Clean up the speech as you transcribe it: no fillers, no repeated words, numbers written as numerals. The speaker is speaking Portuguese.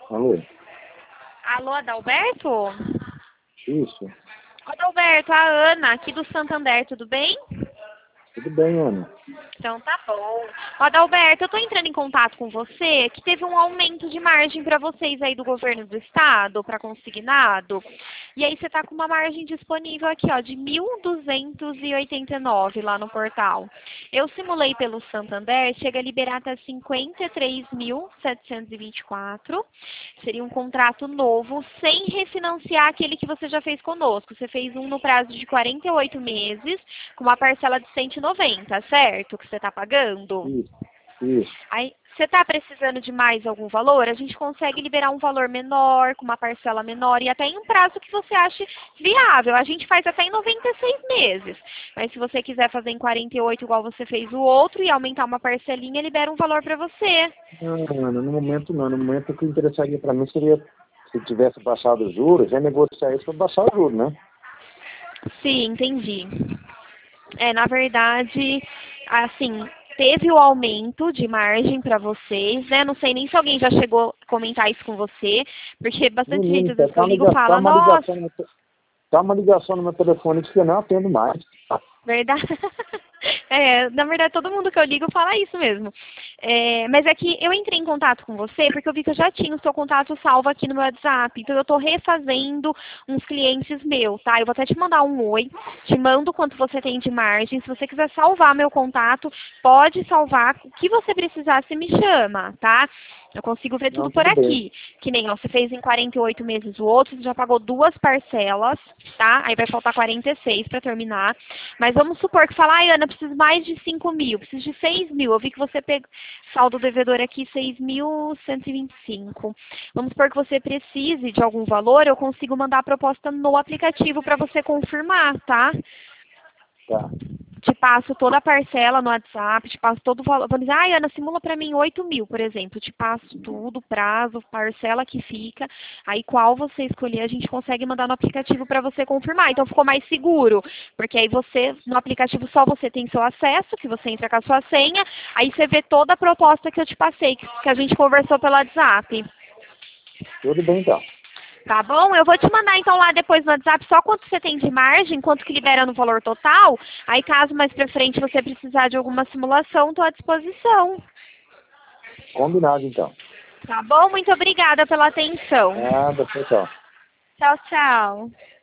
Alô? Alô, Adalberto? Isso. Adalberto, a Ana, aqui do Santander, tudo bem? Tudo bem, Ana? Então tá bom. Adalberto, eu tô entrando em contato com você, que teve um aumento de margem para vocês aí do governo do estado, para consignado. E aí você tá com uma margem disponível aqui, ó, de 1.289 lá no portal. Eu simulei pelo Santander, chega a liberar até 53.724. Seria um contrato novo, sem refinanciar aquele que você já fez conosco. Você fez um no prazo de 48 meses, com uma parcela de 190, certo? Que você está pagando. Isso. Isso. Aí, você está precisando de mais algum valor? A gente consegue liberar um valor menor, com uma parcela menor e até em um prazo que você ache viável. A gente faz até em 96 meses. Mas se você quiser fazer em 48, igual você fez o outro, e aumentar uma parcelinha, libera um valor para você. Não, Ana, no momento não. No momento o que interessaria para mim seria, se tivesse baixado os juros, já negociar isso para baixar os juros, né? Sim, entendi. Na verdade, assim, teve o aumento de margem para vocês, né? Não sei nem se alguém já chegou a comentar isso com você, porque bastante gente, Menino, às vezes que eu ligo, tá fala, uma nossa, ligação tá uma ligação no meu telefone que eu não atendo mais. verdade. Na verdade, todo mundo que eu ligo fala isso mesmo. Mas é que eu entrei em contato com você porque eu vi que eu já tinha o seu contato salvo aqui no meu WhatsApp. Então, eu estou refazendo uns clientes meus, tá? Eu vou até te mandar um oi, te mando quanto você tem de margem. Se você quiser salvar meu contato, pode salvar. O que você precisar, você me chama, tá? Eu consigo ver tudo Não, por tudo bem. aqui. Que nem, ó, você fez em 48 meses o outro, você já pagou 2 parcelas, tá? Aí vai faltar 46 para terminar. Mas vamos supor que fala, ai, Ana, preciso mais de 5 mil, preciso de 6 mil. Eu vi que você pegou saldo devedor aqui, 6.125. Vamos supor que você precise de algum valor, eu consigo mandar a proposta no aplicativo para você confirmar, tá? Tá. Te passo toda a parcela no WhatsApp, te passo todo o valor. Vou dizer, ai, Ana, simula para mim 8 mil, por exemplo. Te passo tudo, prazo, parcela que fica. Aí, qual você escolher, a gente consegue mandar no aplicativo para você confirmar. Então, ficou mais seguro. Porque aí você, no aplicativo, só você tem seu acesso, que você entra com a sua senha. Aí você vê toda a proposta que eu te passei, que a gente conversou pelo WhatsApp. Tudo bem, então. Tá bom? Eu vou te mandar então lá depois no WhatsApp só quanto você tem de margem, quanto que libera no valor total. Aí caso mais pra frente você precisar de alguma simulação, estou à disposição. Combinado, então. Tá bom? Muito obrigada pela atenção. Nada, tchau, tchau. Tchau, tchau.